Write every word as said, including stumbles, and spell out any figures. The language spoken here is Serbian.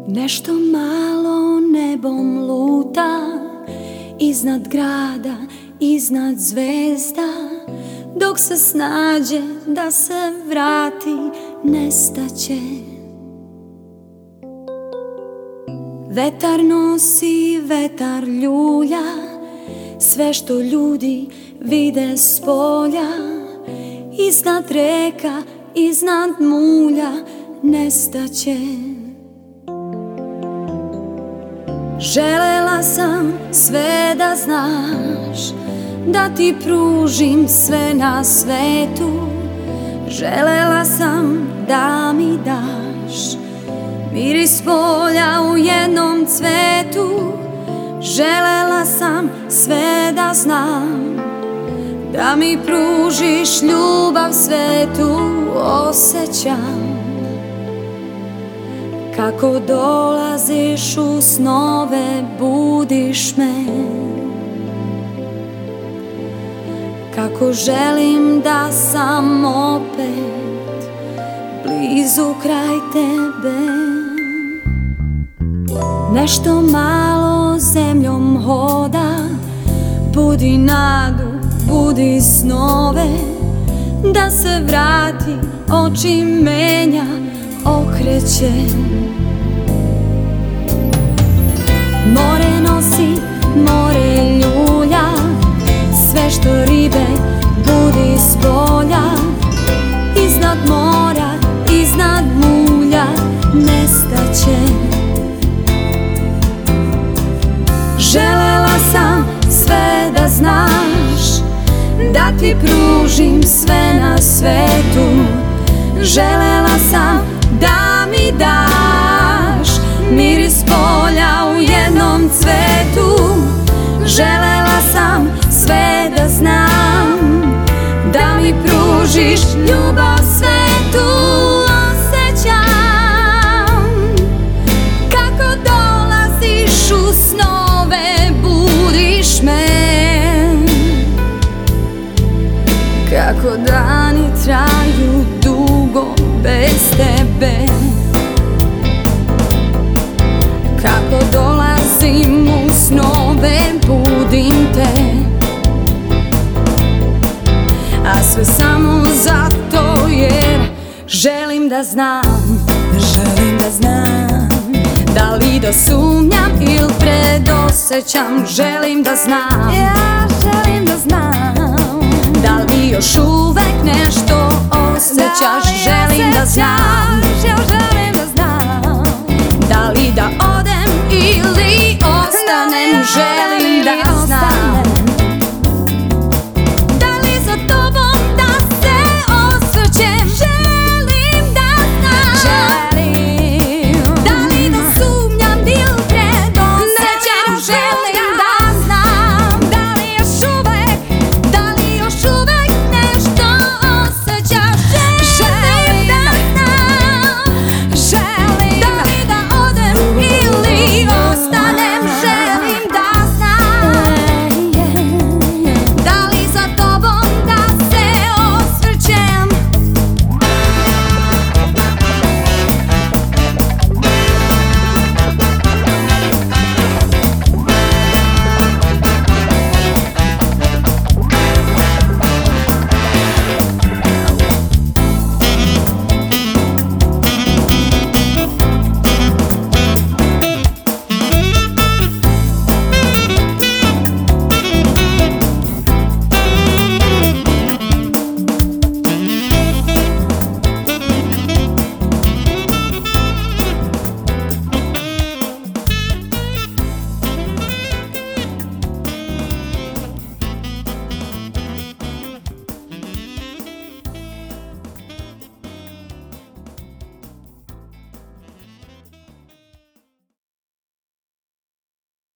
Nešto malo nebom luta, iznad grada, iznad zvezda. Dok se snađe da se vrati, nestaće. Vetar nosi, vetar ljulja sve što ljudi vide s polja. Iznad reka, iznad mulja, nestaće. Želela sam sve da znaš, da ti pružim sve na svetu. Želela sam da mi daš miris polja u jednom cvetu. Želela sam sve da znam, da mi pružiš ljubav svetu. Osjećam kako dolaziš u snove, budiš me. Kako želim da sam opet blizu kraj tebe. Nešto malo zemljom hoda, budi nadu, budi snove. Da se vrati, oči menja, okreće. More nosi, more ljulja sve što ribe budi s polja. Iznad mora, iznad mulja, nestaće. Želela sam sve da znaš, da ti pružim sve na svetu. Želela sam da mi daš miris polja u jednom cvetu. Želela sam sve da znam, da mi pružiš ljubav svetu. Osjećam kako dolaziš u snove, budiš me. Kako dani traju dugo bez tebe. Kako dolazim u snove, budim te. A sve samo zato jer želim da znam, želim da znam. Da li da sumnjam ili predosjećam, želim da znam. Ja želim da znam. Da li još uvek nešto osjećaš, želim da znam.